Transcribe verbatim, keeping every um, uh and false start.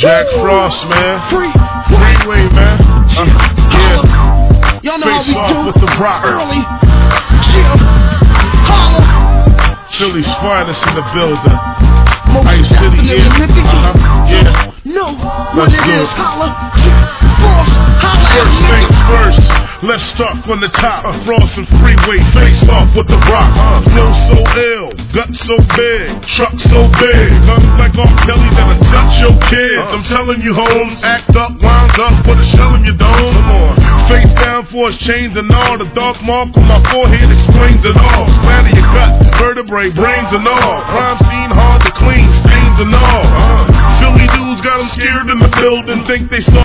Jack Frost, man. Freeway, man. Uh, yeah. Y'all know Face how we off do. with the rock. Early. Yeah. Holla. Philly's finest in the building. Most Ice City, definitely, yeah. nigga. Uh-huh. Yeah. No, Let's what it do is, it. holla. Frost, holla. First things first, let's start from the top. Uh, Frost and Freeway, face off with the rock. Uh, flow so ill, gut so big, truck so big. Nothing like R. Kelly that'll touch your kids. Uh, I'm telling you, hoes, act up, wound up, put a shell in your dome. Come on. Face down for his chains and all. The dark mark on my forehead explains it all. Splatter your gut, vertebrae, brains and all. Crime scene hard to clean, stains and all. Uh, Philly dudes got them scared in the building, think they saw